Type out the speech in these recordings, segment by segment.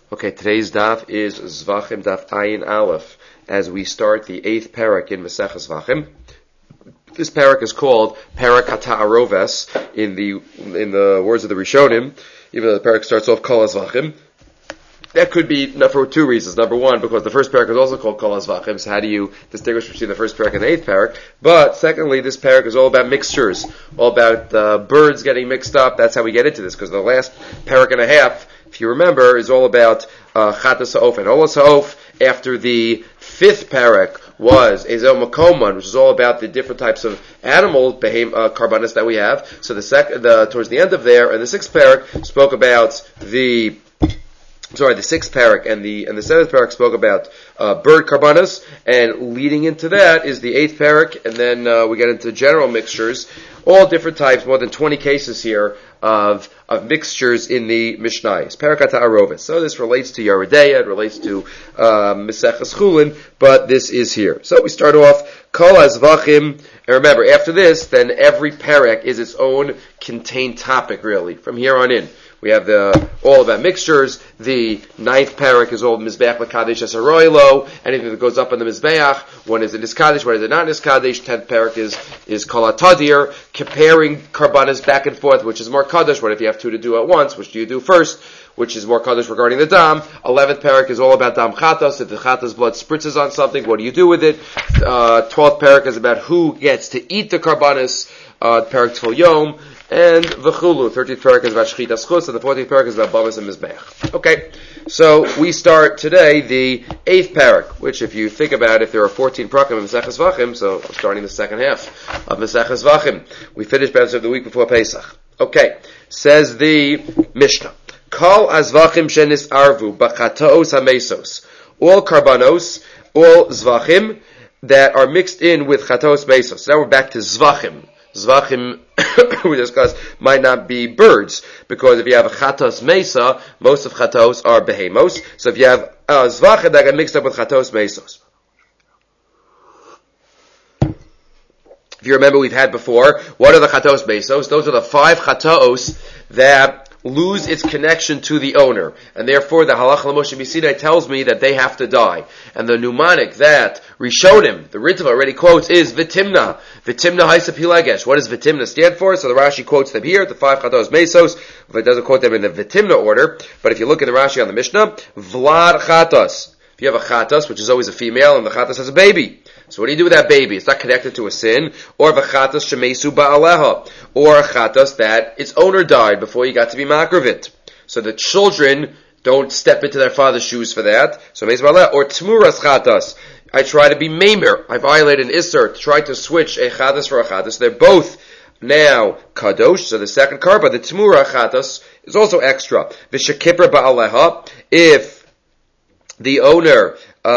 Okay, today's daf is Zvachim Daf Ayin Aleph, as we start the 8th parak in Maseches Zvachim. This parak is called Parak HaTa'aroves in the words of the Rishonim, even though the parak starts off Kol HaZvachim. That could be for two reasons. Number one, because the first parak is also called Kol HaZvachim, so how do you distinguish between the first parak and the 8th parak? But secondly, this parak is all about mixtures, all about birds getting mixed up. That's how we get into this, because the last parak and a half, if you remember, is all about Chatas Ha'of and Olas Ha'of. After the 5th parak was Ezel Makoman, which is all about the different types of animal karbanis that we have. So towards the end of there, and the 6th parak spoke about the 6th parak and the 7th parak spoke about bird karbanis, and leading into that is the 8th parak, and then we get into general mixtures, all different types, more than 20 cases here of mixtures in the Mishnayos. Parak HaTa'aroves. So this relates to Yeridea, it relates to Maseches Chulin, but this is here. So we start off Kol HaZvachim, and remember, after this, then every parak is its own contained topic, really, from here on in. We have all about mixtures. The 9th parak is all Mizbeach L'Kadesh Esaroilo. Anything that goes up on the Mizbeach. One is a Niskadesh, one is a not Niskadesh. 10th parak is Kol HaTadir, comparing karbanas back and forth, which is more Kadesh. What if you have two to do at once? Which do you do first? Which is more Kadesh regarding the Dam. 11th parak is all about Dam Chatas. If the Chatas blood spritzes on something, what do you do with it? 12th parak is about who gets to eat the karbanas. Parak Tfil Yom. And V'chulu, 13th parak is about Shchitas Chus, and the 14th parak is about Bamas and Mizbeach. Okay, so we start today the 8th parak, which if you think about it, if there are 14 parakim in Maseches Zvachim, so I'm starting the second half of Maseches Zvachim. We finished Be'ez of the week before Pesach. Okay, says the Mishnah, Kol HaZvachim shenis arvu b'chataos hamesos. All karbanos, all Zvachim that are mixed in with chataos mesos. Now we're back to Zvachim. Zvachim, we discussed, might not be birds, because if you have a chatos mesa, most of chatos are behemos. So if you have zvachim that get mixed up with chatos mesos. If you remember, we've had before, what are the chatos mesos? Those are the 5 chatos that lose its connection to the owner, and therefore the Halach L'Moshe Misinai tells me that they have to die. And the mnemonic that Rishonim, the Ritva already quotes, is Vitimna. Vitimna Haisa Pilagesh. What does Vitimna stand for? So the Rashi quotes them here, the 5 Chatos Mesos. If it doesn't quote them in the Vitimna order, but if you look at the Rashi on the Mishnah, Vlad Chatos. If you have a Chatos, which is always a female, and the Chatos has a baby. So what do you do with that baby? It's not connected to a sin. Or a chatos shemesu ba'aleha. Or a chatos that its owner died before you got to be makravit. So the children don't step into their father's shoes for that. So mesu ba'aleha. Or tmuras chatos. I try to be maimer. I violate an isser. Try to switch a chatos for a chatos. They're both now kadosh. So the second karba, the tmura chatos, is also extra. V'shekipra ba'aleha. If the owner,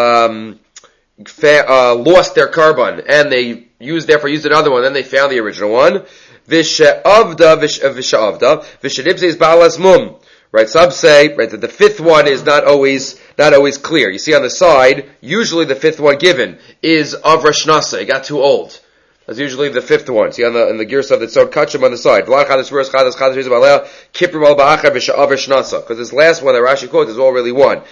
lost their carbon and they used another one, then they found the original one. V'she'avda v'shenibse ba'alas mum. Right, some say that the 5th one is not always clear. You see on the side, usually the 5th one given is of Rosh Nasa. It got too old. That's usually the 5th one. See on the gear stuff that's so kachim on the side. Because this last one that Rashi quotes is all really one.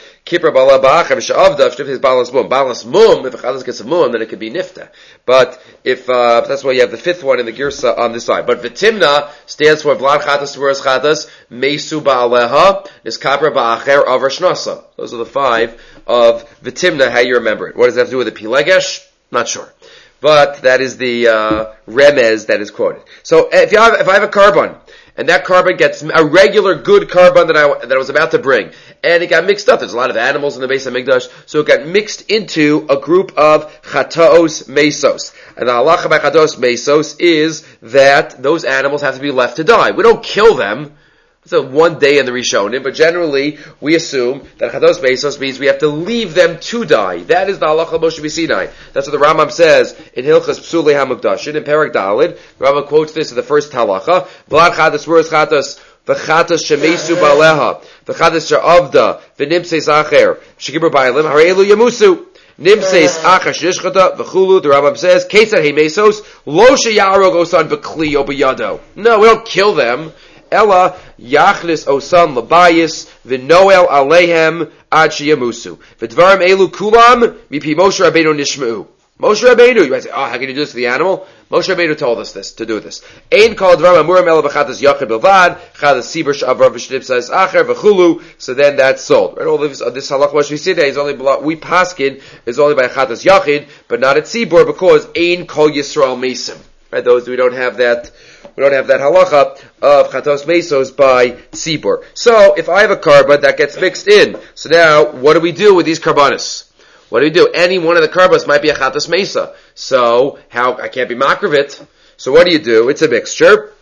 Balas mum, if a chadas gets a mum, then it could be nifta. But if that's why you have the 5th one in the girsa on this side. But vitimna stands for vlad chatas turas chatas mesu ba'aleha is kapra ba'acher of Rashnasa. Those are the 5 of vitimna. How you remember it? What does that have to do with the pilegesh? Not sure. But that is the remez that is quoted. So if I have a carbon, and that carbon gets a regular good carbon that I was about to bring, and it got mixed up, there's a lot of animals in the base of Mikdash, so it got mixed into a group of chataos mesos. And the halacha by chataos mesos is that those animals have to be left to die. We don't kill them. It's one day in the Rishonim, but generally we assume that Chatos Mesos means we have to leave them to die. That is the Halacha Moshe B'Sinai. That's what the Rambam says in Hilchas Psulei HaMukdashin in Perek Dalid. The Rambam quotes this in the first Halacha. Vlad Chatos Ruras Chatos V'Chatos Shemesu Ba'aleha V'Chatos She'avda V'Nimseis Acher Shekibur Ba'alim Harelu Yamusu Nimseis Acher Shishchata V'Chulu. The Rambam says Ketzad He Mesos Lo Sheyarog Osan V'Kli Obiyado. No, we don't kill them. Ella yachlis osan labayis v'noel aleihem ad sheyamusu v'dvarim elu kulam mipi Moshe Rabbeinu nishmeu. Moshe Rabbeinu, you might say, how can you do this to the animal? Moshe Rabbeinu told us this, to do this. Ein kol dvarim amurim ela b'chatas yachid bilvad, chatas sibur sh'avrav v'shnipsas acher v'chulu, so then that's sold. Right? All this halach Moshe Sideh is only, we paskin, is only by chatas yachid, but not at sibur, because ein kol Yisrael mesim. Right? Those, we don't have that halacha of chatos mesos by sibur. So, if I have a karban that gets mixed in, so now, what do we do with these karbanis? What do we do? Any one of the karbas might be a chatas mesa. So, I can't be makravit. So what do? It's a mixture.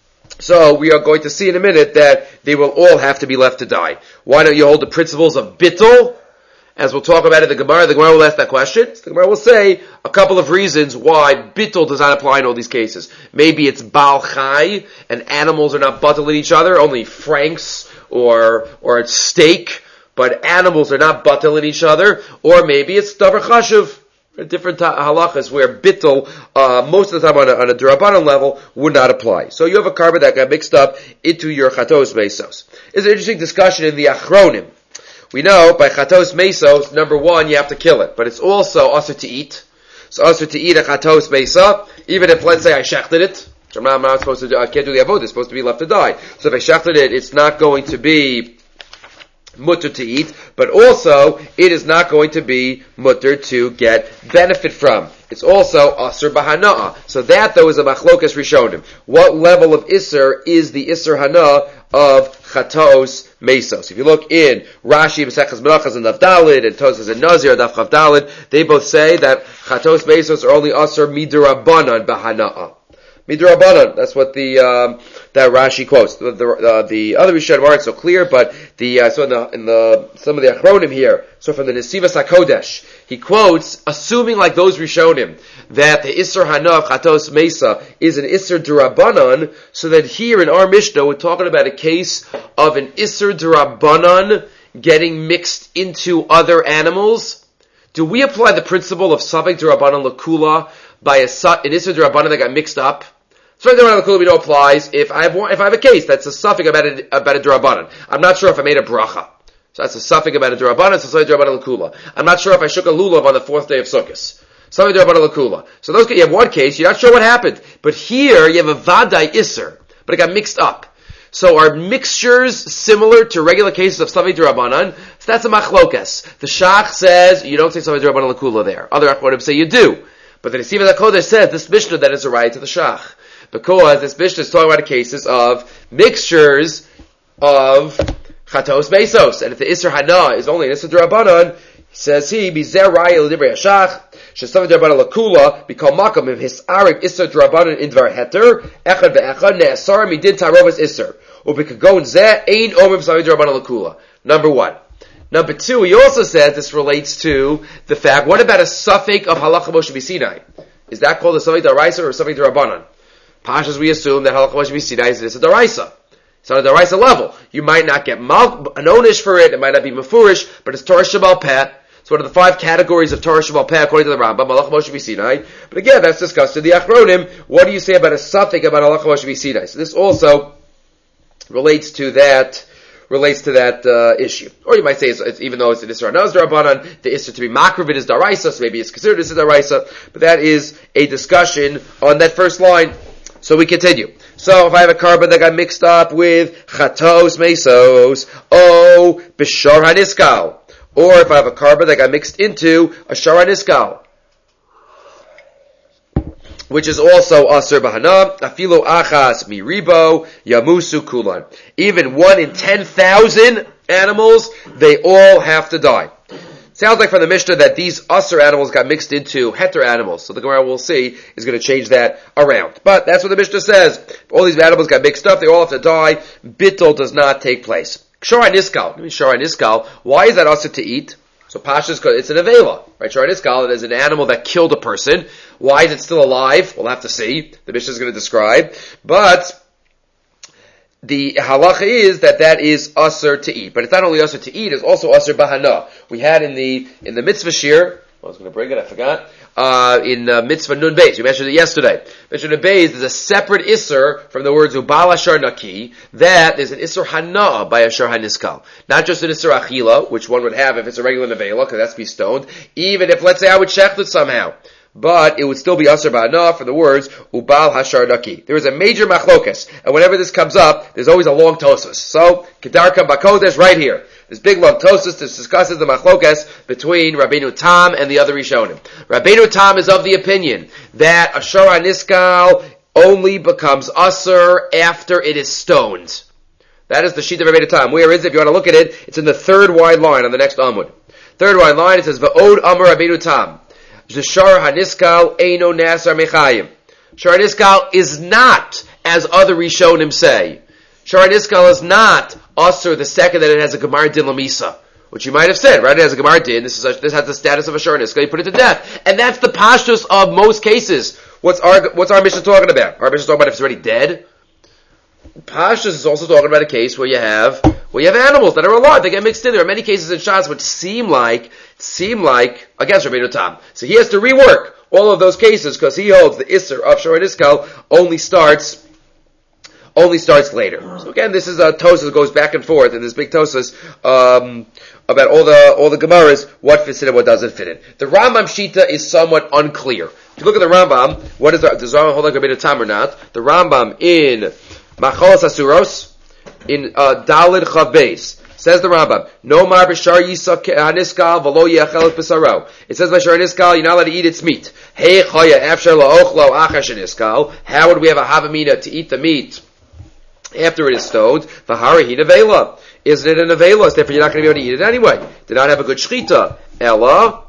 So we are going to see in a minute that they will all have to be left to die. Why don't you hold the principles of bittul? As we'll talk about in the Gemara will ask that question. So the Gemara will say a couple of reasons why bittul does not apply in all these cases. Maybe it's bal chai, and animals are not buttal in each other, only franks or it's steak, but animals are not batel in each other, or maybe it's davar chashuv, different halachas where bittul, most of the time on a derabanan level, would not apply. So you have a karban that got mixed up into your chatos mesos. It's an interesting discussion in the achronim. We know by chatos mesos, number one, you have to kill it, but it's also also to eat. So also to eat a chatos mesa, even if, let's say, I shechted it, which I'm not supposed to do, I can't do the avodah, it's supposed to be left to die. So if I shechted it, it's not going to be mutter to eat, but also it is not going to be mutter to get benefit from. It's also asur b'hana'ah. So that though is a machlokas rishonim. What level of isur is the isur hana of chatos mesos? If you look in Rashi, Mesechus Menachos, and Daf Dalid, and Tosas and Nazir, Daf Chav Dalid, they both say that chatos mesos are only asur midurabanan b'hana'ah. Midrabanan, that's what that Rashi quotes. The other Rishonim aren't so clear, but so in the some of the Achronim here, so from the Nesivas HaKodesh, he quotes, assuming like those Rishonim, that the Isser Hana of Chatos Mesa is an Isser Durabanan, so that here in our Mishnah, we're talking about a case of an Isser Durabanan getting mixed into other animals. Do we apply the principle of Savek Durabanan Lakula by an Isser Durabanan that got mixed up? So the Lakula we know applies if I have a case that's a suffix about a durabanan. I'm not sure if I made a bracha. So that's a suffix about a durabanan, so durabanan lakula. I'm not sure if I shook a lulav on the fourth day of Sukkot. So durabanan lakula. So those you have one case, you're not sure what happened. But here you have a vadai iser, but it got mixed up. So are mixtures similar to regular cases of Savei Durabanan? So that's a machlokas. The Shach says you don't say Savei Durabanan lakula there. Other Achronim say you do. But the Nesivas HaKodesh says this Mishnah that is a right to the Shach. Because this Mishnah is talking about cases of mixtures of chatos mesos. And if the Isser Hana is only an Isser Durabanan, says he, Bizer Raya L'Divrei Hashach, Shesav Durabanan Lakula, B'kol Makam, if his Arik Isser Durabanan in Dvar Heter, Echad Ve'echad, Ne'asar Midin Tarovas Isser, U'b'kagon Zeh, Ein Omim Sav Durabanan Lakula. Number one. Number two, he also says this relates to the fact, what about a suffix of Halacha Moshe B'Sinai? Is that called a suffix Daraisa or a suffix Durabanan? Pashas, we assume that Halacha Moshe B'Sinai is a Daraisa. It's on a Daraisa level. You might not get an onish for it might not be Mefurish, but it's Torah Shabal Peh. It's one of the 5 categories of Torah Shabal Peh according to the Rambam, Halacha Moshe B'Sinai. But again, that's discussed in the Achronim. What do you say about a suffix about Halacha Moshe B'Sinai? So this also relates to that issue. Or you might say, it's even though it's an Isra Naz Darabanan, the Isra to be Makravit is Daraisa, so maybe it's considered as a Daraisa, but that is a discussion on that first line. So we continue. So if I have a karban that got mixed up with chatos mesos, b'shar haniskal, or if I have a karban that got mixed into a shar haniskal, which is also asur b'hana, afilo achas miribo yamusu kulan. Even 1 in 10,000 animals, they all have to die. Sounds like from the Mishnah that these asur animals got mixed into heter animals. So the Gemara we'll see is going to change that around. But that's what the Mishnah says. If all these animals got mixed up, they all have to die. Bittul does not take place. Shara niskal. Why is that asur to eat? So Pasha's, it's an avela, right? Shara niskal, it is an animal that killed a person. Why is it still alive? We'll have to see. The Mishnah is going to describe. But the halacha is that is asur to eat. But it's not only asur to eat, it's also asur bahana. We had in the mitzvah shir, I was going to bring it, I forgot. Mitzvah Nun Beis. We mentioned it yesterday. Mitzvah Nun Beis, there's a separate Isser from the words Ubal Ashar Naki, that there's an Isser Hana by Ashar HaNiskal. Not just an Isser Achila, which one would have if it's a regular Nevela, because that's to be stoned, even if, let's say, I would shecht it somehow. But it would still be Asr Ba'ana for the words Ubal Hashar Naki. There is a major machlokas, and whenever this comes up, there's always a long tosus. So, Kedar Kam Bakodesh right here. This big long tosus discusses the machlokas between Rabbeinu Tam and the other Rishonim. Rabbeinu Tam is of the opinion that Ashar HaNiskal only becomes Asr after it is stoned. That is the sheet of Rabbeinu Tam. Where is it? If you want to look at it, it's in the third wide line on the next Amud. Third wide line, it says Va'od Amar Rabbeinu Tam. Shar HaNiskal Eino Nasar Mechayim. Shar HaNiskal is not, as other Rishonim say. Shar HaNiskal is not Asr the second that it has a Gemar Din Lamisa. Which you might have said, right? It has a Gemar Din. This has the status of a Shar HaNiskal. You put it to death. And that's the pashtus of most cases. What's our mission talking about? Our mission talking about if it's already dead? Pashtus is also talking about a case where you have animals that are alive. They get mixed in. There are many cases in Shas which seem like against Rabbeinu Tam. So he has to rework all of those cases because he holds the Isser of Shor HaNiskal only starts later. So again, this is a Tosas that goes back and forth in this big Tosas about all the Gemaras, what fits in and what doesn't fit in. The Rambam Shita is somewhat unclear. If you look at the Rambam, does Rambam hold like Rabbeinu Tam or not? The Rambam in Machalas Asuros, in Dalid Chav Beis, says the Rambam, no mar b'shar yisak haniskal v'lo yachel b'saro. It says by shar haniskal, you're not allowed to eat its meat. Hey chaya afshar la'ochlo achash haniskal. How would we have a havamina to eat the meat after it is stoned? V'hari hi nevela. Isn't it a nevela? Therefore you're not going to be able to eat it anyway. Did not have a good shchita. Ella.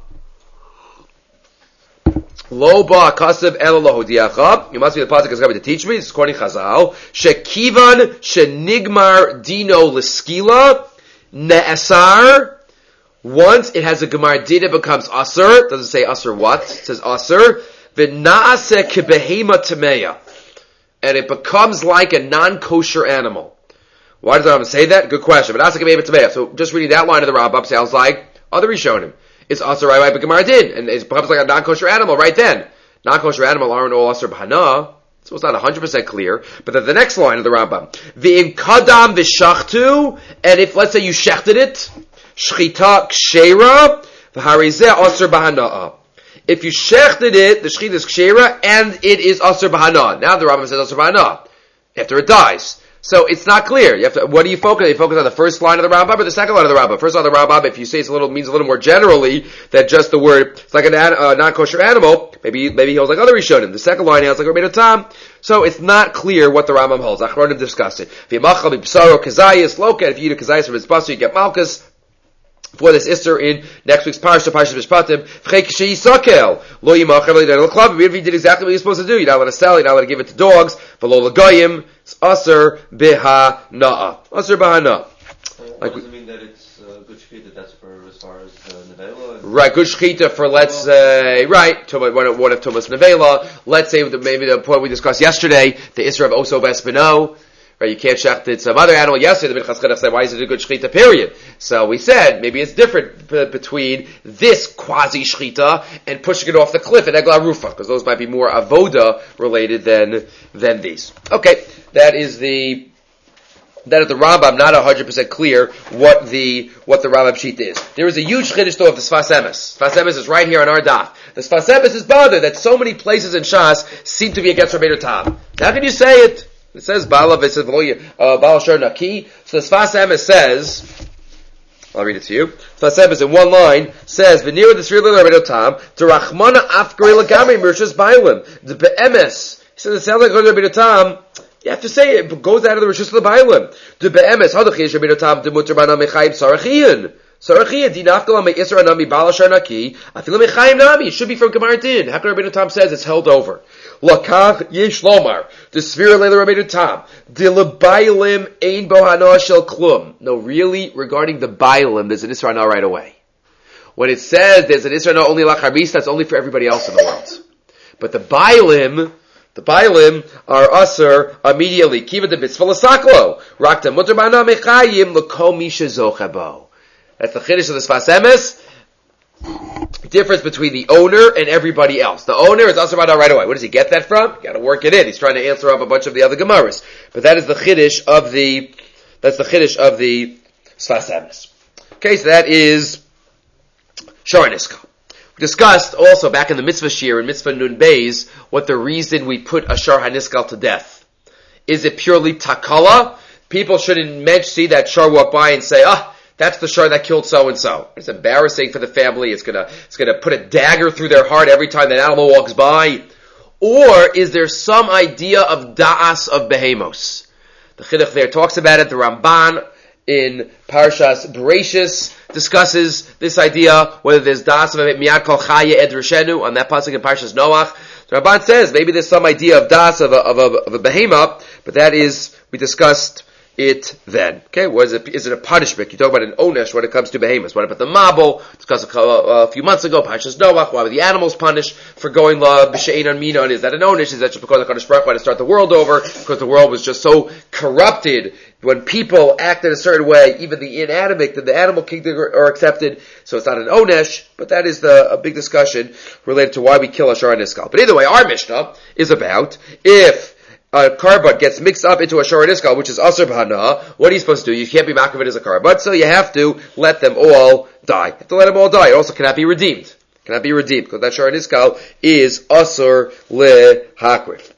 Lo ba kasev ela lo hodiacha. You must be the pasuk is going to teach me. This is according to Chazal. Shekivan shenigmar dino leskila ne'asar. Once it has a gemar din, it becomes asur. Doesn't say asur what? It says asur. V'naase kebehema tameya, and it becomes like a non-kosher animal. Why does the Rambam say that? Good question. V'naase kebehema tameya. So just reading that line of the Rambam sounds like other Rishonim. It's asur right by Gemara din, and it becomes like a non-kosher animal right then. Non-kosher animal aren't all asur b'hana, so it's not 100% clear. But then the next line of the Rambam, v'im kadam v'shachtu, and if let's say you shechted it, shchita kshera, v'harizeh asur b'hana. If you shechted it, the shchita is kshera, and it is asur b'hana. Now the Rambam says asur b'hana after it dies. So it's not clear. You have to, what do you focus on? You focus on the first line of the Rambam or the second line of the Rambam? First line of the Rambam, if you say means a little more generally that just the word, it's like a non-kosher animal, maybe he holds like other Rishonim. The second line holds like Rabbeinu Tam. So it's not clear what the Rambam holds. Achronim discuss it. If you eat a kazayis from his basar, you get malchus. For this Isser in next week's Parshas Mishpatim, if he did exactly what he's supposed to do, you're not allowed to sell, you're not allowed to give it to dogs, v'lo l'goyim, it's Asr b'hana'a. Asr b'hana'a. What does it mean that it's good shechita? That's for as far as nevela? Right, good shechita for, let's say, right, one of Tumas nevela. Let's say maybe the point we discussed yesterday, the Isser of Oso Bespino. Right, you can't shecht it some other animal. Yesterday, the Minchas Chinuch said, why is it a good shechita, period? So we said, maybe it's different between this quasi-shechita and pushing it off the cliff at Eglah Rufa, because those might be more avoda related than these. Okay, that is the Rambam, not 100% clear what the Rambam sheet is. There is a huge chiddush though of the Sfas Emes. Sfas Emes is right here on our daf. The Sfas Emes is bothered that so many places in Shas seem to be against Rabbeinu Tam. How can you say it? It says Bala Bala Shar Naki. So the Sfas Emes says, I'll read it to you. Sfas Emes in one line says, V'nira d'sfir l'Rabbeinu Tam, T'rachmana afgari l'gamri mirshas bailim. The be'emes. He says it sounds like Rabbeinu Tam. You have to say it goes out of the rishus of the bailim. The be'emes hadachi is Rabbeinu Tam demuter b'anam mechayim sarachiyin. Sarachiyin dinafkal me isra nami Bala Shar Naki. Afilu mechayim nami. It should be from Gemara Din. How come Rabbeinu Tam says it's held over? Lakach yesh lomar the sphere leila Rabbeinu Tam de lebailim ein bohana shel klum. No, really, regarding the bailim, there's an isra right away. When it says there's an isra only lacharis, that's only for everybody else in the world. But the bailim are usher immediately. Kiva de mitzvah l'saklo rakta muter b'ana mechayim l'kol mi shezochabo. That's the chiddush of the Sfas Emes. difference between the owner and everybody else. The owner is Asur Bana right away. Where does he get that from? You gotta work it in. He's trying to answer up a bunch of the other Gemaras. But that is the Chiddush of the Sfas Emes. Okay, so that is Shor Niskal. We discussed also back in the Mitzvah Shir, in Mitzvah Nun Beis, what the reason we put a Shor HaNiskal to death. Is it purely takala? People shouldn't see that Shor walk by and say, that's the Shor that killed so-and-so. It's embarrassing for the family. It's gonna put a dagger through their heart every time that animal walks by. Or is there some idea of da'as of behemos? The Chiduch there talks about it. The Ramban in Parshas Bereshis discusses this idea, whether there's da'as of miyad kol chaya ed rishenu, on that pasuk in Parshas Noach. The Ramban says maybe there's some idea of da'as of a behema, but that is, we discussed it then. Okay, is it a punishment? You talk about an onesh when it comes to behemoths. What about the mabel? Discussed a few months ago, Parshas Noach. Why were the animals punished for going la b'she'ein on mina? Is that an onesh? Is that just because the Kadosh Baruch Hu had to start the world over? Because the world was just so corrupted. When people act in a certain way, even the inanimate and the animal kingdom are accepted. So it's not an onesh, but that is a big discussion related to why we kill a Shor HaNiskal. But either way, our Mishnah is about if a karbon gets mixed up into a Shor HaNiskal, which is Asur B'Hana, what are you supposed to do? You can't be makav it as a karbon, so you have to let them all die. You have to let them all die. It also cannot be redeemed. Cannot be redeemed, because that Shor HaNiskal is Asur Lehakrif.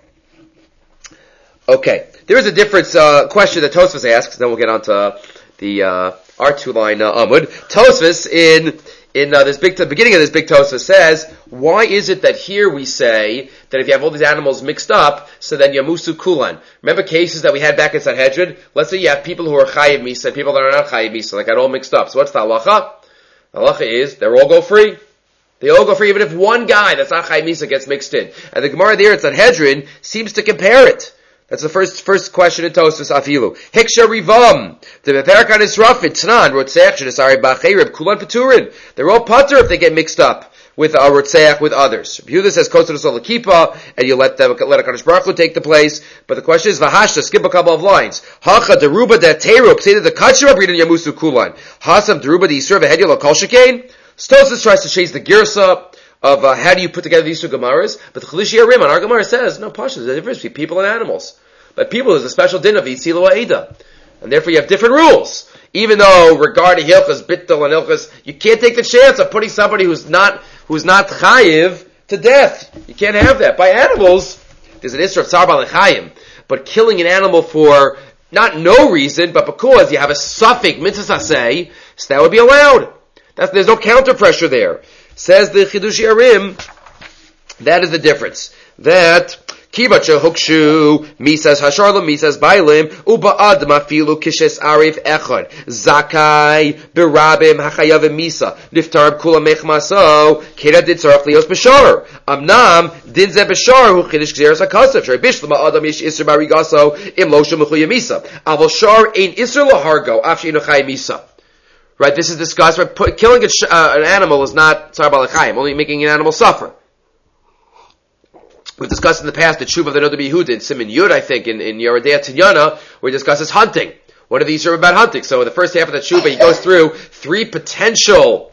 Okay. There is a different question that Tosfos asks, then we'll get on to the our two-line Amud. Tosfos in this beginning of this big Tosfos says, why is it that here we say that if you have all these animals mixed up, so then yamusu kulan? Remember cases that we had back in Sanhedrin? Let's say you have people who are chayiv misa and people that are not chayiv misa, like that all mixed up. So what's the halacha? The halacha is they all go free. They all go free, even if one guy that's not chayiv misa gets mixed in. And the Gemara there at Sanhedrin seems to compare it. That's the first question in Tosfos Afilu. Hiksha Rivam. The Beperkan Israfit, Tnan, Rotzech, Shedasari Ba'cherib, Kulan Peturin. They're all putter if they get mixed up with Rotzech, with others. Yehuda says, Kotzah Sol Kippah, and you let HaKadosh Baruch Hu take the place. But the question is, Vahashta, skip a couple of lines. Hacha Deruba Deteru, Pseda the Kachra, Bridan Yamusu Kulan. Hasam Deruba the Yisur, Vehedya Kol Shekain. Tosfos tries to chase the Girsa of how do you put together these two Gemaras, but the Chalishi Arim on our Gemara says, no, Pasha, there's a difference between people and animals. But people, there's a special din of Yitzilo Ha'eda. And therefore you have different rules. Even though regarding Hilchas, Bittul, and Hilchas, you can't take the chance of putting somebody who's not Chayiv to death. You can't have that. By animals, there's an Isra of Tzar B'Alechayim. But killing an animal for not no reason, but because you have a suffix, mitzvah say, so that would be allowed. There's no counter pressure there. Says the Chidushi Arim, that is the difference. That Kibacha Hukshu Misas Hasharlam Misas Bailim Uba'ad Mafilu Kishes Arif Echad Zakai Birabim Hachayav Misa Niftar Kula Mechmaso Keda Ditzarach Lios Bashar Amnam Dinze Bashar Hu Chidish Gzeres HaKasav Shari Bishlama Adam Yish Isser Barigaso Im Losha Mechuya Misa Aval Shar Ein Isser Lahargo Afshi Inuchai Misa. Right, this is discussed. Right, killing an animal is not Tzar B'Alechayim, only making an animal suffer. We've discussed in the past the Tshuva of the Noda B'Yehuda in Siman Yud, I think, in Yerodei Tinyana, where he discusses hunting. What are these Yisur about hunting? So in the first half of the Tshuva, he goes through three potential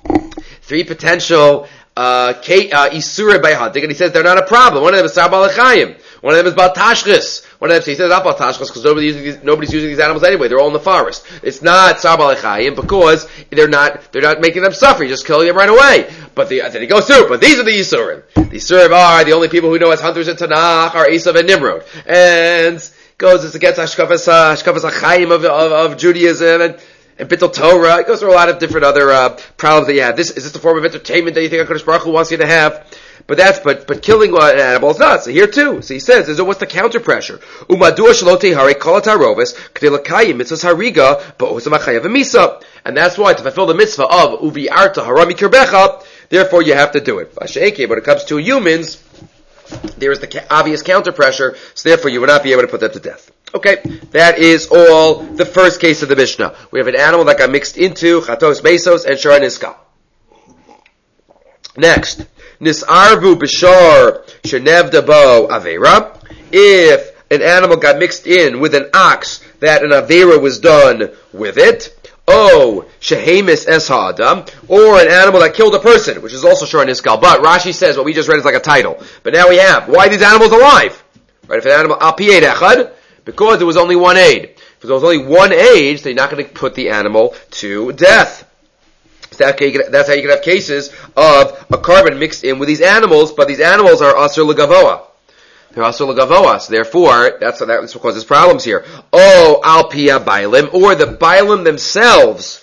Isura by hunting, and he says they're not a problem. One of them is Tzar B'Alechayim. One of them is Bal Tashchis. One of them, he says not Bal Tashchis because nobody's using these animals anyway. They're all in the forest. It's not Tzar B'Alechayim because they're not making them suffer. You're just killing them right away. But then he goes through. But these are the Yisurim. The Yisurim are the only people who know as hunters in Tanakh are Esav and Nimrod. And goes against Hashkafas HaChaim of Judaism and Bittul Torah. It goes through a lot of different other problems that you have. Is this the form of entertainment that you think HaKadosh Baruch Hu wants you to have? But killing an animal is not. So here too. So he says, what's the counter pressure? Umadua shalote hare kol taroves k'delakayim mitzvahs hariga ba'osam hachayav v'misa. And that's why to fulfill the mitzvah of uvi'arta harami kirbecha, therefore you have to do it. V'asheike, when it comes to humans, there is the obvious counter pressure, so therefore you will not be able to put them to death. Okay, that is all the first case of the Mishnah. We have an animal that got mixed into chatos mesos and shor niskal. Next, nisarvu b'shor shenevda bo avera. If an animal got mixed in with an ox that an avera was done with it, Oh, shehemis es ha'adam, or an animal that killed a person, which is also shor niskal. But Rashi says what we just read is like a title. But now we have, why are these animals alive? Right, if an animal, al pi eid echad, because there was only one aid. If there was only one age, they're not going to put the animal to death. So that's how you can have cases of a carbon mixed in with these animals, but these animals are asur l'gavoa. They're asur l'gavoa, so therefore, that's what causes problems here. Oh, al pia bailim, or the bailim themselves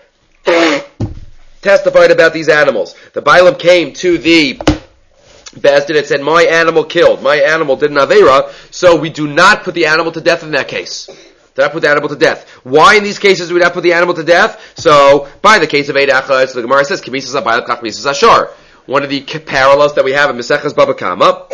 testified about these animals. The bailim came to the Bezdin and said, my animal killed, my animal did an avera, so we do not put the animal to death in that case. Do not put the animal to death. Why in these cases do we not put the animal to death? So, by the case of Eid Echad, so the Gemara says, K'misas ha'bayil kach misas ha'shar. One of the parallels that we have in Maseches Baba Kama,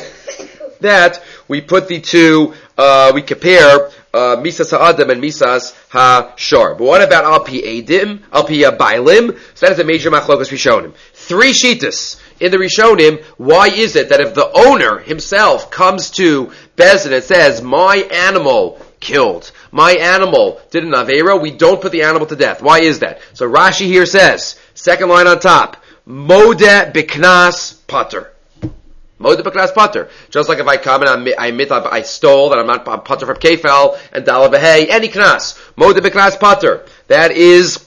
that we put the two, we compare misas ha'adam and misas ha'shar. But what about al pi edim, al pi bailim? So that is a major machlokas Rishonim. 3 shitas in the Rishonim. Why is it that if the owner himself comes to Bezdin and says, my animal killed, my animal did an avera, we don't put the animal to death? Why is that? So Rashi here says, second line on top, Modeh b'knas pater. Modeh b'knas pater. Just like if I come and I stole, and I'm pater from kefel and dala b'hei, any knas. Modeh b'knas pater. That is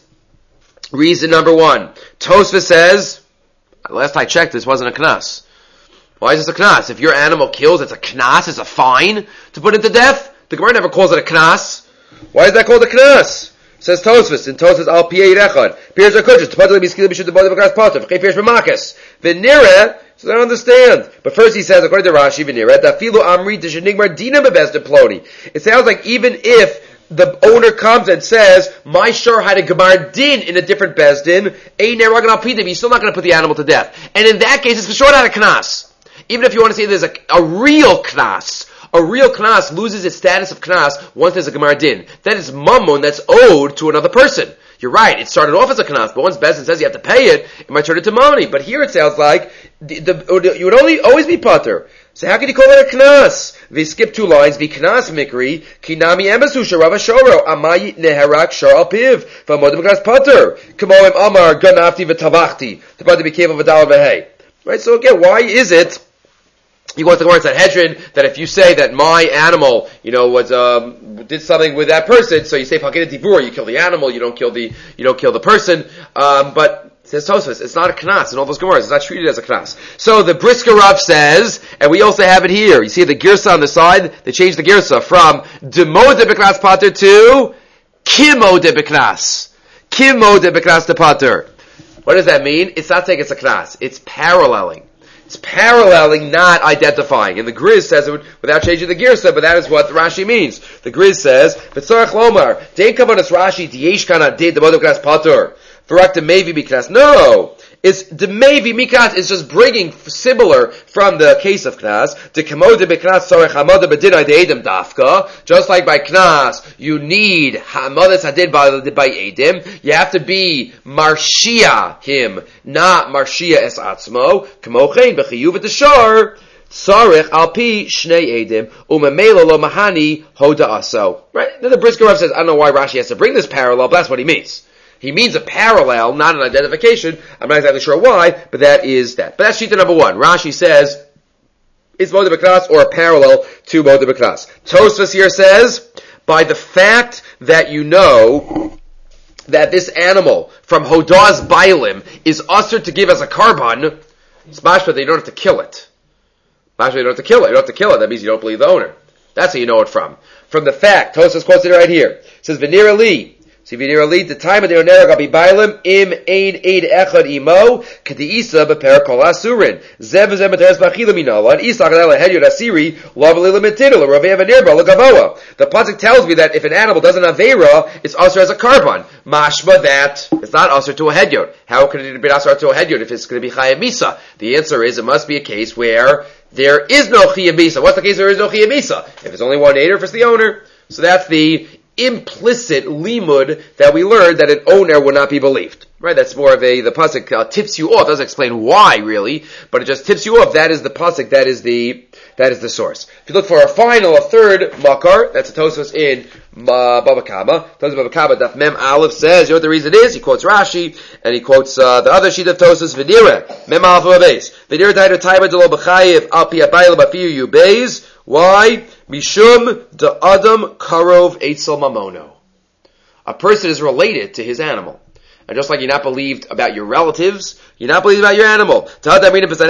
reason number 1. Tosfos says, last I checked, this wasn't a knas. Why is this a knas? If your animal kills, it's a knas, it's a fine to put it to death? The Gemara never calls it a knas. Why is that called a knas? Says Tosfos, and Tosfos al pi eid echad. Piers HaKushas, tepatali b'skila b'shut the body of b'knas pater. V'chei piers b'makas. V'nireh, so they don't understand. But first he says, according to Rashi, v'nireh, dafilu amri d'shenigmar dina b'bezdin ploni. It sounds like even if the owner comes and says, my shor had a gemar din in a different bezdin, ein neragan al pidim, he's still not going to put the animal to death. And in that case, it's for sure not a knas. Even if you want to say there's a real knas, a real knas loses its status of knas once there's a gemar din. That is mammon that's owed to another person. You're right, it started off as a knas, but once Bezdin says you have to pay it, it might turn into money. But here it sounds like you would always be pater. So how can you call it a knas? They skip 2 lines. V'knas mikri kinami emesu sharava shoro amayi neherak shar al piv v'amod b'knas pater k'moem amar ganafti v'tavachti t'pati b'kev v'dal v'hei. Right. So again, why is it? He wants to go into Hedron that if you say that my animal, was did something with that person, so you say Pakinah Divur, you kill the animal, you don't kill the person. But says Tosfos, it's not a knas in all those Gemaras. It's not treated as a knas. So the Brisker Rav says, and we also have it here. You see the girsa on the side. They changed the girsa from Demo de Beknas Pater to Kimo de Beknas. Kimo de Beknas de Pater. What does that mean? It's not saying it's a knas. It's paralleling. It's paralleling, not identifying. And the Griz says it without changing the girsa, but that is what Rashi means. The Griz says, "V'tzorach lomar dein kavanas Rashi diyesh kana de demod b'knas pater v'rak demevi b'knas." No, it's demevi b'knas is just bringing similar from the case of knas. De kamod b'knas tzorach hamada b'dinai de'edim dafka. Just like by knas, you need hamadas hadid by edim. You have to be marshia him, not marshia es atzmo. Kamochein b'chiyuv v'tashar tzarich al pi shnei edim umemela lo mahani hoda aso. Right? Then the Brisker Rav says, I don't know why Rashi has to bring this parallel, but that's what he means. He means a parallel, not an identification. I'm not exactly sure why, but that is that. But that's shita number 1. Rashi says, it's Modeh b'knas or a parallel to Modeh b'knas. Tosfos here says, by the fact that you know that this animal from Hodah's Bailim is ushered to give as a karban, it's mashma that you don't have to kill it. Mashma you don't have to kill it. You don't have to kill it. That means you don't believe the owner. That's how you know it from. From the fact, Tosfos quotes it right here. It says, V'nira li. See, V'nira li, the time of the Oner Gabi Bailim, im ein eid echad imo, k'di'isa b'per kol asurin. Zev v'zeh materes b'achila minala, and isa chadel hedyot asiri, lo v'li l'mitinu, l'raveh v'nirba, l'gavoa. The pasuk tells me that if an animal does an avera, it's usher as a karban. Mashma that it's not usher to a hedyot. How could it be usher to a hedyot if it's going to be chayim misa? The answer is it must be a case where there is no chiyam misa. What's the case where there is no chiyam misa? If it's only one eider, if it's the owner. So that's the implicit limud that we learned that an owner would not be believed. Right, that's more of the pasuk tips you off. Doesn't explain why really, but it just tips you off. That is the pasuk. That is the source. If you look for a third makar, that's a Tosfos in Baba Kama. Tosfos Baba Kama Daf Mem Aleph says, you know what the reason is? He quotes Rashi and he quotes the other sheet of Tosfos V'nira Mem Aleph Abeis V'nira Daito Taiba Delo B'Chayev Al Pi Abayla B'Fiyu Yubeis. Why? Mishum Da Adam Karov Eitzel Mamono. A person is related to his animal. And just like you're not believed about your relatives, you're not believed about your animal. If you're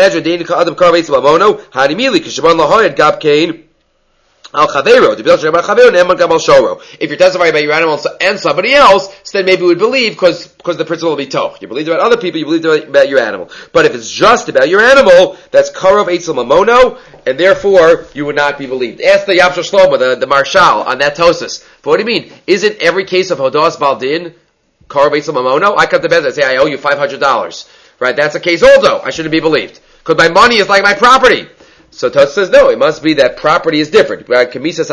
testifying about your animal and somebody else, so then maybe we would believe because the principle will be toch. You believed about other people, you believed about your animal. But if it's just about your animal, that's karov eitzel mamono, and therefore you would not be believed. Ask the Yavshel Shlomo, the Marshal, on that Tosis. But what do you mean? Isn't every case of Hodas Baldin karov eitzel mamono? I come to bed and say I owe you $500. Right? That's a case also. I shouldn't be believed. Because my money is like my property. So Tosh says no, it must be that property is different. So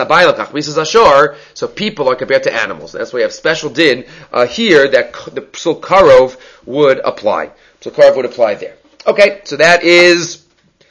people are compared to animals. That's why we have special din here that the Psul Karov would apply. Psul Karov would apply there. Okay, so that is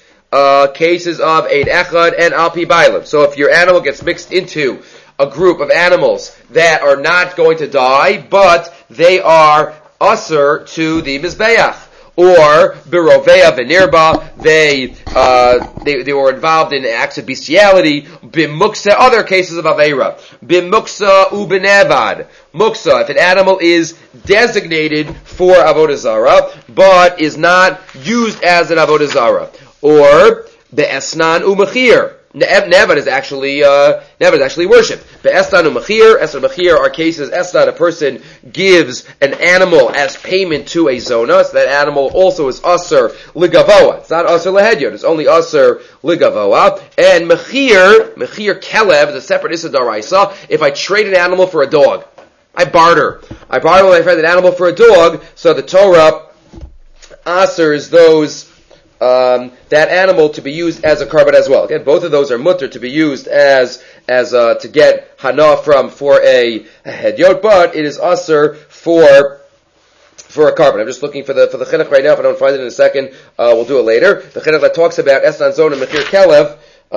cases of Eid Echad and Alpi Bailam. So if your animal gets mixed into a group of animals that are not going to die, but they are usher to the Mizbeach. Or Birovea Venirba, they were involved in acts of bestiality. Bimuksa, other cases of Aveira. Bimuksa ubenevad. Muksa, if an animal is designated for Avodah Zarah, but is not used as an Avodah Zarah. Or Be'esnan umachir. Nevad is actually worship. But Esnan Machir are cases, Esnan, a person gives an animal as payment to a zona, so that animal also is Aser Ligavoa. It's not Aser Lehedyon, it's only Aser Ligavoa. And Machir Kelev is a separate Issa Daraisa. If I trade an animal for a dog, I barter with my friend an animal for a dog, so the Torah Asers those that animal to be used as a carbon as well. Again, both of those are mutter to be used as to get hana for a hedyot, but it is aser for a carbon. I'm just looking for the chinuch right now. If I don't find it in a second, we'll do it later. The chinuch that talks about esnan zon and mechir kelev,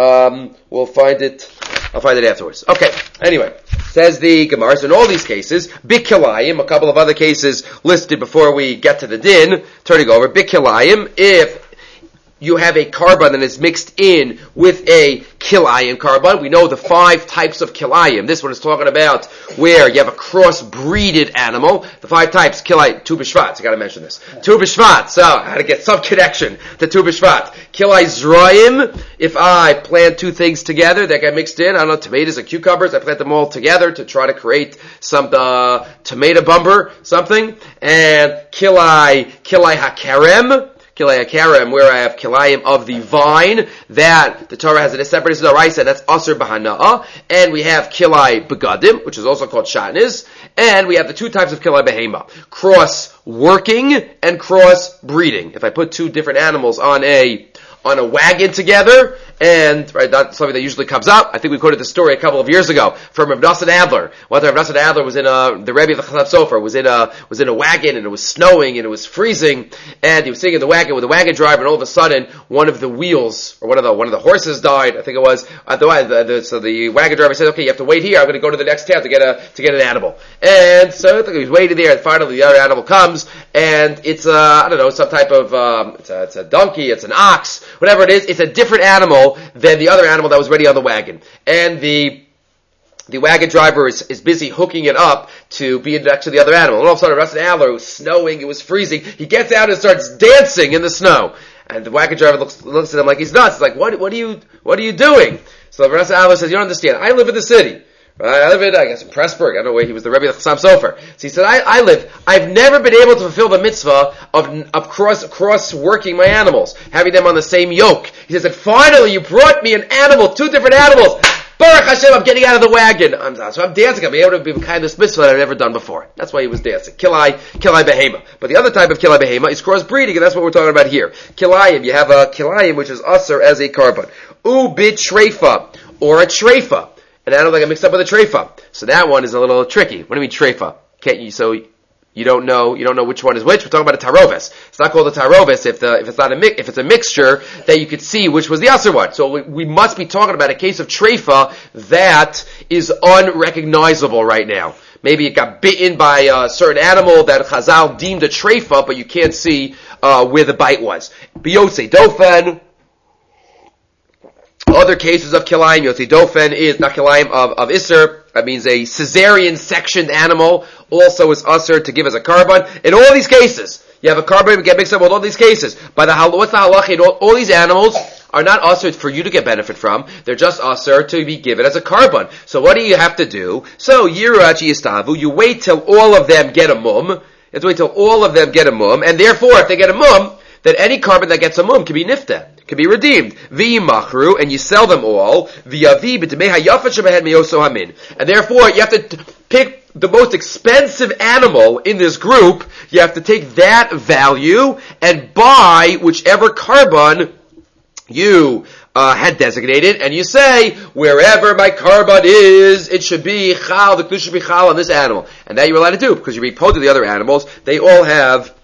I'll find it afterwards. Okay. Anyway, says the Gemara. So in all these cases, bikilayim, a couple of other cases listed before we get to the din. Turning over, bikilayim, if you have a carbon that is mixed in with a kilayim carbon. We know the 5 types of kilayim. This one is talking about where you have a cross-breeded animal. The 5 types, kilay, Tu B'Shvat. I gotta mention this. Tu B'Shvat. So, I had to get some connection to Tu B'Shvat. Kilay Zrayim. If I plant 2 things together that get mixed in, I don't know, tomatoes and cucumbers, I plant them all together to try to create some, tomato bumper, something. And kilay hakerem. Kilay Akarem, where I have kilayim of the vine, that the Torah has a separate Raisa, that's Aser B'Hana'ah, and we have Kilay Begadim, which is also called Shatnez, and we have the 2 types of Kilay Behema, cross-working and cross-breeding. If I put 2 different animals on a wagon together, and right, that's something that usually comes up. I think we quoted the story a couple of years ago from Rav Nosson Adler. One time Rav Nosson Adler was in the Rebbe of the Chassam Sofer was in a wagon, and it was snowing and it was freezing, and he was sitting in the wagon with a wagon driver, and all of a sudden one of the wheels or one of the horses died. I think it was so the wagon driver said, "Okay, you have to wait here. I'm going to go to the next town to get an animal." And so I think he was waiting there, and finally the other animal comes, and it's I don't know, some type of it's a donkey, it's an ox, whatever it is. It's a different animal than the other animal that was ready on the wagon. And the wagon driver is busy hooking it up to be next to the other animal. And all of a sudden, Rav Nosson Adler, it was snowing, it was freezing. He gets out and starts dancing in the snow. And the wagon driver looks at him like he's nuts. He's like, what are you doing? So Rav Nosson Adler says, you don't understand. I live in the city. Right? I live in, in Pressburg. I don't know where he was the Rebbe of the Chassam Sofer. So he said, I've never been able to fulfill the mitzvah of cross-working my animals, having them on the same yoke. He says, and finally you brought me an animal, 2 different animals. Baruch Hashem, I'm getting out of the wagon. So I'm dancing. I'm able to be kind of this mitzvah that I've never done before. That's why he was dancing. Kilai behema. But the other type of kilai behema is cross-breeding, and that's what we're talking about here. Kilayim, you have a kilayim, which is usher as a carbon. Ubit treifa, or a treifa. An animal that got mixed up with a treifa. So that one is a little tricky. What do you mean treifa? Can't you, so You don't know which one is which. We're talking about a taroves. It's not called a taroves if it's a mixture that you could see which was the asr one. So we must be talking about a case of treifa that is unrecognizable right now. Maybe it got bitten by a certain animal that Chazal deemed a treifa, but you can't see where the bite was. Biyotze dofen. Other cases of kilayim, yotze dofen is not kilayim of isser. That means a cesarean sectioned animal also is usher to give as a carbon. In all these cases, you have a carbon get mixed up with all these cases. What's the halacha? All these animals are not usher for you to get benefit from. They're just usher to be given as a carbon. So what do you have to do? So yiruachi yistavu, you wait till all of them get a mum. You have to wait till all of them get a mum, and therefore, if they get a mum, then any carbon that gets a mum can be nifta, can be redeemed. V'yimachru, and you sell them all. V'yavi b'demei hayafat shebehed meyoso hamin. And therefore, you have to pick the most expensive animal in this group. You have to take that value and buy whichever carbon you had designated, and you say, wherever my carbon is, it should be chal, the kedusha should be chal on this animal. And that you're allowed to do, because you repose to the other animals, they all have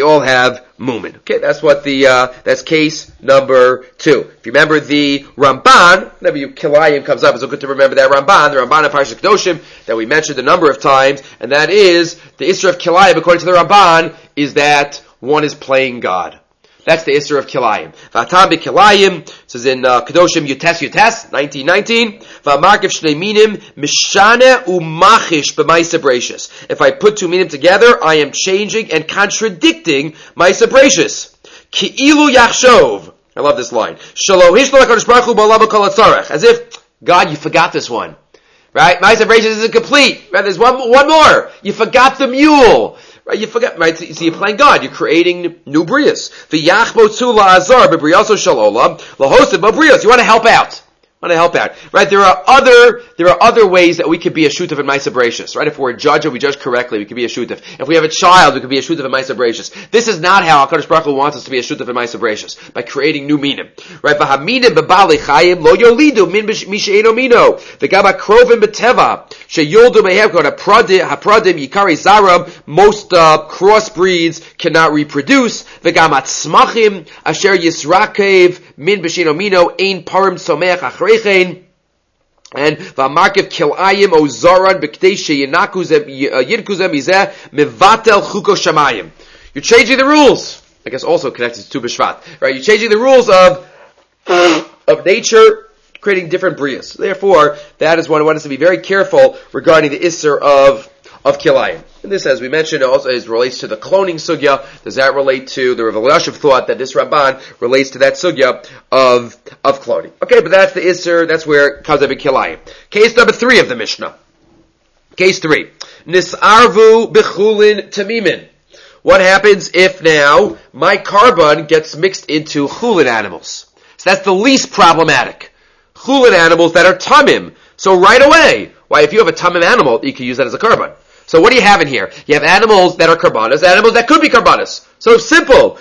mumin. Okay, that's what that's case number 2. If you remember the Ramban, whenever Kilayim comes up, it's so good to remember that Ramban, the Ramban of Parashat Kedoshim, that we mentioned a number of times, and that is, the Isra of Kilayim, according to the Ramban, is that one is playing God. That's the Isra of Kilayim. V'atam b'Kilayim, says in Kedoshim Yutes, 1919, V'amarkiv shnei minim, mishane u'machish b'maisa brachus. If I put two minim together, I am changing and contradicting maisa brachus. Ki'ilu yachshov. I love this line. Shalohish l'HaKadosh Baruch Hu b'olam kol hatzarech. As if, God, you forgot this one. Right? Maisa brachus isn't complete. Right? There's one more. You forgot the mule. Right, you forget, right? So you're playing God. You're creating new brias. V'yachbotzu la'azar b'briaso shalolam lahosed b'brias. You want to help out. Right? There are other ways that we could be a shutef in Maisa Brachus. Right? If we're a judge and we judge correctly, we could be a shutef. If we have a child, we could be a shutef in Maisa Brachus. This is not how HaKadosh Baruch Hu wants us to be a shutef in Maisa Brachus. By creating new minim. Right? V'haminim b'bali chayim lo yolidu min mishe'eno mino. V'gam ha'krovim b'teva sheyoldu mehem kon hapradim yikari zaram. Most crossbreeds cannot reproduce. V'gam hatzmachim asher yisrakev min b'she'eno mino ein parim someach achrei. And v'amarkiv kilayim ozaran b'ktei sheyinakuzem yidkuzem izeh mevatel chuko shamayim. You're changing the rules. I guess also connected to B'Shvat. Right? You're changing the rules of nature, creating different brias. Therefore, that is one I want us to be very careful regarding the isser of kilayim. And this, as we mentioned, also relates to the cloning sugya. Does that relate to the Rav Elyashiv thought that this Ramban relates to that sugya of cloning? Okay, but that's the isser. That's where it comes up in kilayim. Case number 3 of the Mishnah. Case 3. Nisarvu b'chulin tamimin. What happens if now my carbon gets mixed into chulin animals? So that's the least problematic. Chulin animals that are tamim. So right away, why, if you have a tamim animal, you can use that as a carbon. So what do you have in here? You have animals that are karbanas, animals that could be karbanas. So simple.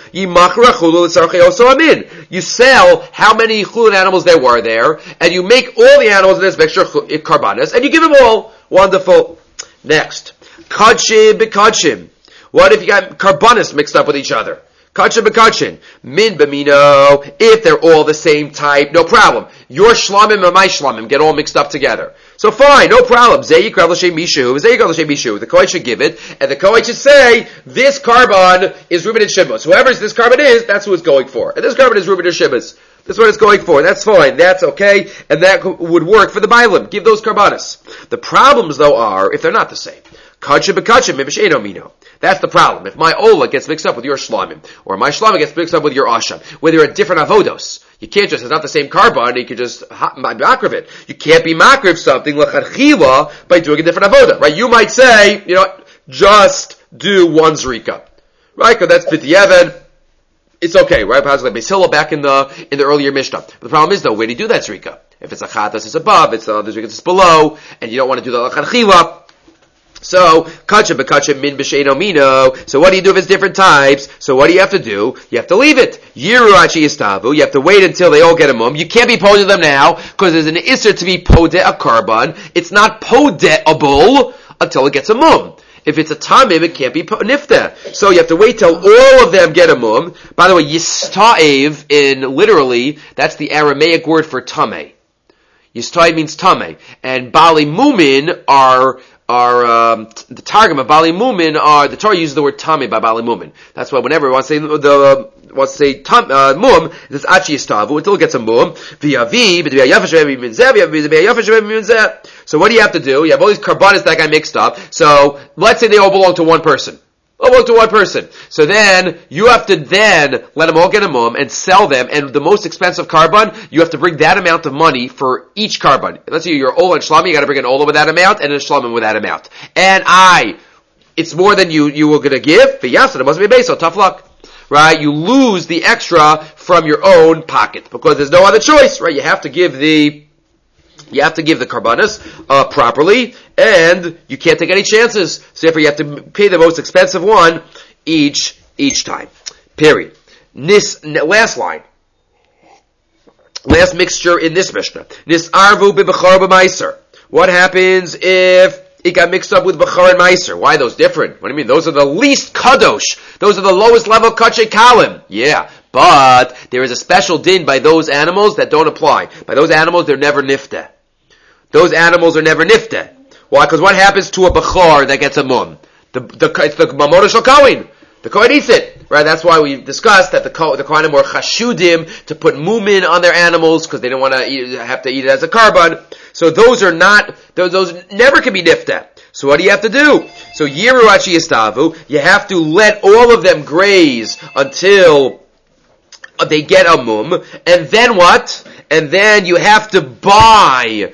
You sell how many chulin animals there were there, and you make all the animals in this mixture karbanas, and you give them all. Wonderful. Next. Kachim b'kachim. What if you got karbanas mixed up with each other? Kachin b'kachin. Min b'mino. If they're all the same type, no problem. Your shlamim and my shlamim get all mixed up together. So fine, no problem. Zeh yikrav l'shem mishu. Zeh yikrav l'shem mishu. The kohen should give it, and the kohen should say, this carbon is Reuben and Shimon. Whoever this carbon is, that's who it's going for. And this carbon is Reuben and Shimon's. That's what it's going for. That's fine. That's okay. And that would work for the Bailim. Give those karbanas. The problems, though, are if they're not the same. Kachim b'kachim mibisheno mino. That's the problem. If my ola gets mixed up with your shlamim, or my shlamim gets mixed up with your asham, where there are different avodos, you can't just, it's not the same carbon, you can just makriv it. You can't be makriv something l'chadchila by doing a different avoda, right? You might say, just do one zrika. Right? Because that's b'diavad. It's okay, right? Perhaps like Beis Hillel back in the earlier Mishnah. But the problem is though, where do you do that zrika? If it's a chatas, it's above, it's the other zrika, it's below, and you don't want to do the l'chadchila. So, kacha b'kacha min b'sheino mino. So what do you do if it's different types? So what do you have to do? You have to leave it. Yiru achi yistavu. You have to wait until they all get a mum. You can't be podeh them now, because there's an isser to be podeh a carbon. It's not podehable until it gets a mum. If it's a tamim, it can't be nifta. So you have to wait till all of them get a mum. By the way, yista'ev literally, that's the Aramaic word for tameh. Yista'ev means tameh. And bali mumin are the targum of Bali Mumin the Torah uses the word tameh by Bali Mumin. That's why whenever it wants to say mum, it's achi yistavu until it gets a mum. So what do you have to do? You have all these karbanis that got mixed up. So let's say they all belong to one person. So then, you have to then let them all get a mum and sell them, and the most expensive carbon, you have to bring that amount of money for each carbon. Let's say you're Ola and Shlami, you gotta bring an Ola with that amount, and a Shlamim with that amount. And it's more than you were gonna give, but yes, it must be based, so tough luck. Right? You lose the extra from your own pocket, because there's no other choice, right? You have to give the karbanas properly, and you can't take any chances. So therefore, you have to pay the most expensive one each time. Period. Last line. Last mixture in this Mishnah. Nis'arvu b'bechar b'maiser. What happens if it got mixed up with bechar and maiser? Why are those different? What do you mean? Those are the least kadosh. Those are the lowest level kachay kalim. Yeah. But there is a special din by those animals that don't apply. By those animals, they're never nifta. Those animals are never nifta. Why? Because what happens to a bechor that gets a mum? It's the mamona shel kohen. The kohen eats it, right? That's why we discussed that the kohanim were chashudim to put mumin on their animals because they didn't want to have to eat it as a carbon. So those never can be nifta. So what do you have to do? So yiru achi yistavu, you have to let all of them graze until they get a mum, and then what? And then you have to buy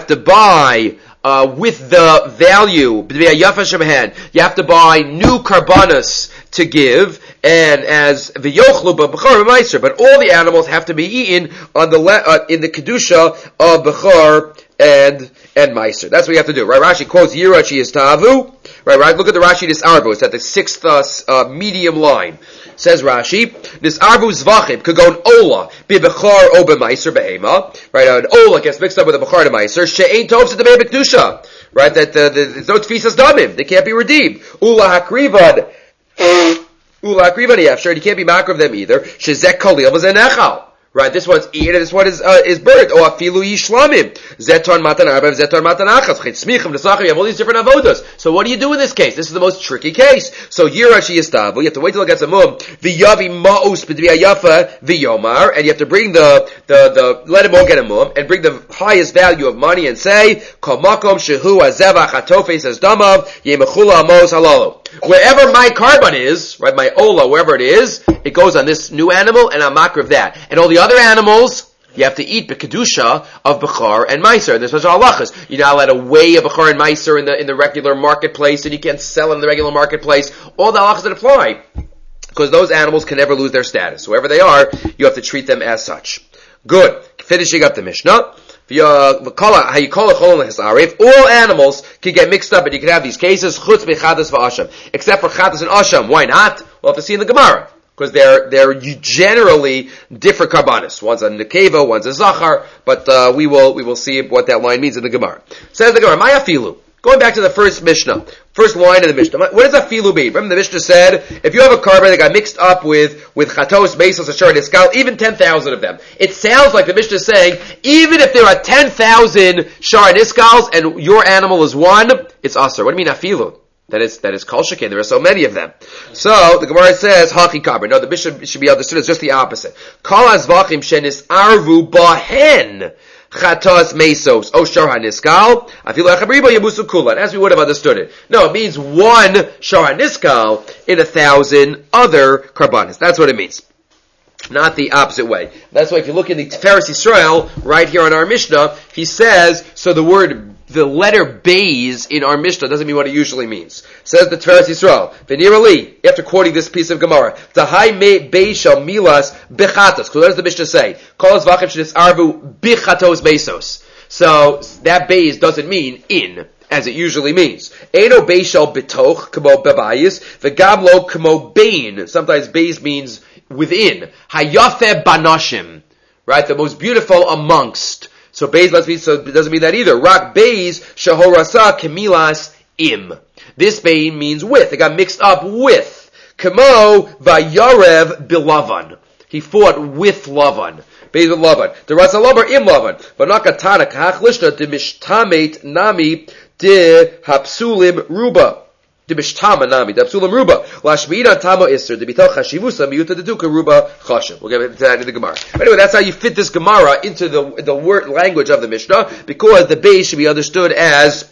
with the value, you have to buy new karbanas to give, and as v'yochlu b'bechar b'maiser, but all the animals have to be eaten on in the kedusha of bechar and meiser. That's what you have to do, right? Rashi quotes Yirachi Yistavu, right? Look at the Rashi Nis'arvu. It's at the sixth medium line. Says Rashi, Nis'arvu zvachim could go an ola b'bechar o b'meiser behema, right? An ola gets mixed up with a bechar and meiser. She'ein tov to the kedusha, right? That there's no tfisas damim. They can't be redeemed. Ula hakrivad yafshar. You can't be makar of them either. Shezek kalil v'zenechal. Right, this one's eaten and this one is burnt. Or afilu yishlamim. Zeton matan arba, zeton matan achas. Chitsmichim, nesachim, you have all these different avodas. So what do you do in this case? This is the most tricky case. So yirashi yistavu, you have to wait till it gets a mum. V'yavi ma'us b'dviyayafa v'yomar, and you have to bring let him all get a mum, and bring the highest value of money and say, kol makom shehu azevach atofes as damav, yemechula amos halalu. Wherever my carbon is, right, my ola, wherever it is, it goes on this new animal, and I'm makar of that. And all the other animals, you have to eat the kedusha of bechar and meiser. And there's special halachas. You're not allowed to weigh a bechar and meiser in the regular marketplace, and you can't sell in the regular marketplace. All the halachas that apply, because those animals can never lose their status. Wherever they are, you have to treat them as such. Good. Finishing up the Mishnah. If all animals can get mixed up, and you can have these cases, chutz mechadas v'asham, except for chatas and asham. Why not? We'll have to see in the Gemara, because they're generally different karbanis. One's a nekeva, one's a zachar, but we will see what that line means in the Gemara. Says the Gemara, Maya filu. Going back to the first Mishnah, first line of the Mishnah. What does afilu mean? Remember the Mishnah said, if you have a carbon that got mixed up with chatos, mesos, ashar, niskal, even 10,000 of them. It sounds like the Mishnah is saying, even if there are 10,000 shar niskals and your animal is one, it's asr. What do you mean afilu? That is kol shekin. There are so many of them. So the Gemara says hachi kaber. No, the Mishnah should be understood as just the opposite. Kol azvachim shenis arvu bahen chatos mesos o shar haniskal afilu achabriba yamusu kulan. As we would have understood it. No, it means one shar haniskal in 1,000 other karbanis. That's what it means. Not the opposite way. That's why if you look in the Tiferes Yisrael, right here on our Mishnah, he says, so the letter Beis in our Mishnah doesn't mean what it usually means. Says the Tiferes Yisrael, V'nirali, after quoting this piece of Gemara, Tahai me Beis shel milas bechatos. So what does the Mishnah say? Kol zvachim shenis arvu bechatos mesos. So that Beis doesn't mean in, as it usually means. Eino Beis shel betoch, kamo bebayis, v'gam lo kamo bein. Sometimes Beis means within. Hayafe banashim. Right? The most beautiful amongst. So Beis must be, so it doesn't mean that either. Rak Beis shahorasa kemilas im. This bein means with. It got mixed up with. Kamo vayarev bilavan. He fought with Lavan. Based with Lavan. The Rasa Lavar im Lavan. But not katana kach lishna de mishtamet nami de hapsulim ruba. De mishtama nami de hapsulim ruba. Lashmiina tamo iser de bitoch hashivusa miyuta de duka ruba chashem. We'll get into that in the Gemara. But anyway, that's how you fit this Gemara into the word language of the Mishnah, because the base should be understood as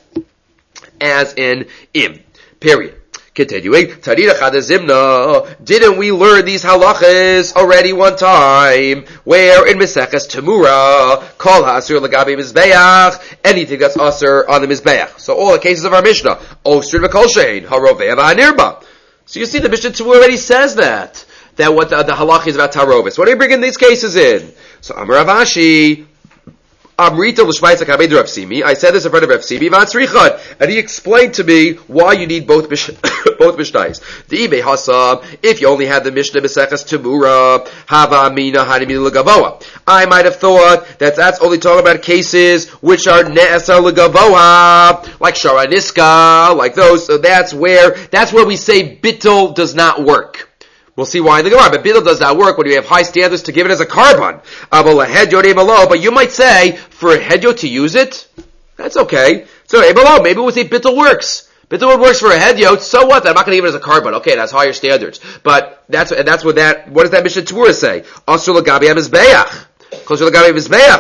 an im. Period. Continuing, didn't we learn these halachas already one time? Where in Meseches Temura, kol ha'asur l'gabi mizbeach, anything that's asur on the mizbeach. So all the cases of our Mishnah, osur v'kol shein, haroveh v'anirba. So you see, the Mishnah Temura already says that what the halach is about tarovis. What are you bringing these cases in? So Amar Rav Ashi, Amrita l'shvaitza kamed Rav Simi. I said this in front of Rav Simi, and he explained to me why you need both mishnayos. The ibei hasam, if you only had the Mishnah Meseches Temura, hava amina hanimi l'gavoa. I might have thought that that's only talking about cases which are ne'asar l'gavoa, like sharaniska, like those. So that's where we say bittul does not work. We'll see why in the Gemara. But bittul does not work when you have high standards to give it as a carbon. But you might say, for a hedyo to use it, that's okay. So, maybe we'll say bittul works. Bittul works for a hedyo, so what? I'm not going to give it as a carbon. Okay, that's higher standards. But what does that Mishnah Temura say? Asur l'gabi hamizbeach. So you can't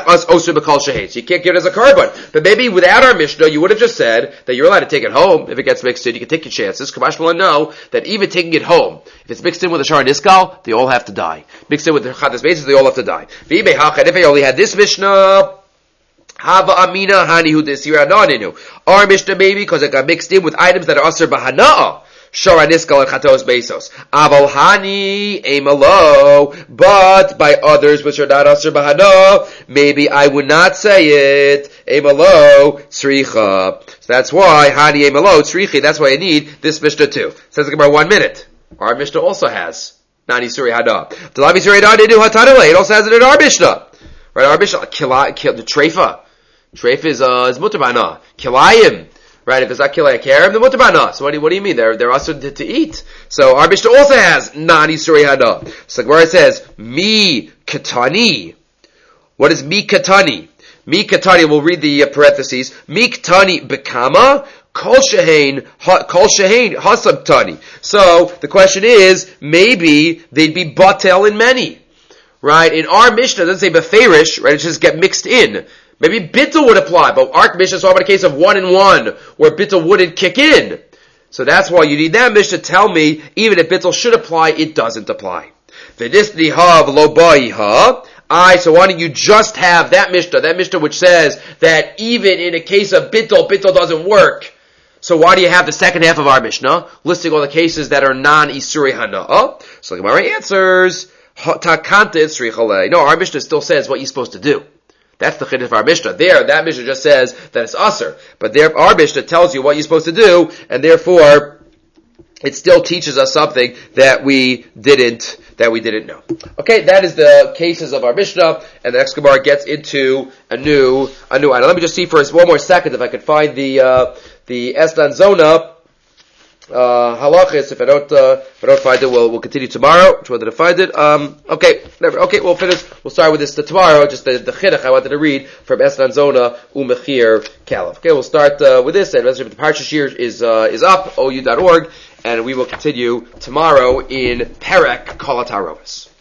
give it as a carbon. But maybe without our Mishnah, you would have just said that you're allowed to take it home. If it gets mixed in, you can take your chances. Kamash will know that even taking it home, if it's mixed in with a Shar Niskal, they all have to die. Mixed in with the Chadas Basis, they all have to die. If I only had this Mishnah, Hava Amina Hani Hudisirananinu. Our Mishnah maybe, because it got mixed in with items that are Asr Bahana'a. Shara Niskal and Chatos Besos. Aval Hani Emalo, but by others which are not Asr Bahana, maybe I would not say it. Emalo Tzricha. So that's why Hani Emalo Tzrichi. That's why I need this Mishnah too. Says the Gemara 1 minute. Our Mishnah also has Nani Suri Hada. Dalavi Suri Hada Nidu Hatanale. It also has it in our Mishnah. Right? Our Mishnah the Treifa. Treifa is Mutar Bahana. Kilayim. Right, if it's not kilei karim, then mutabana. So what do you mean? They're also to eat. So our Mishnah also has nani suri hada. So the Gemara says mi katani. What is mi katani? Mi katani. We'll read the parentheses. Mi katani bekama kol shehein hasab tani. So the question is, maybe they'd be batel in many. Right? In our Mishnah, it doesn't say beferish. Right? It just get mixed in. Maybe bittul would apply, but our Mishnah is talking about a case of 1 and 1, where bittul wouldn't kick in. So that's why you need that Mishnah to tell me, even if bittul should apply, it doesn't apply. So why don't you just have that Mishnah which says that even in a case of bittul doesn't work. So why do you have the second half of our Mishnah, listing all the cases that are non-Isuri Hana'ah? So the Gemara answers, no, our Mishnah still says what you're supposed to do. That's the chiddush of our Mishnah. That Mishnah just says that it's aser. But our Mishnah tells you what you're supposed to do, and therefore, it still teaches us something that we didn't know. Okay, that is the cases of our Mishnah, and the next Gemara gets into a new item. Let me just see for one more second if I can find the Esnan Zona halachis. If I don't find it, we'll continue tomorrow. Which one did I find it? Okay, we'll finish. We'll start with this tomorrow. Just the chidduch I wanted to read from Esnan Zona Umechir Kalef. Okay, we'll start with this. And the Parsha Shir is up, ou.org, and we will continue tomorrow in Perek Kol HaTarovis.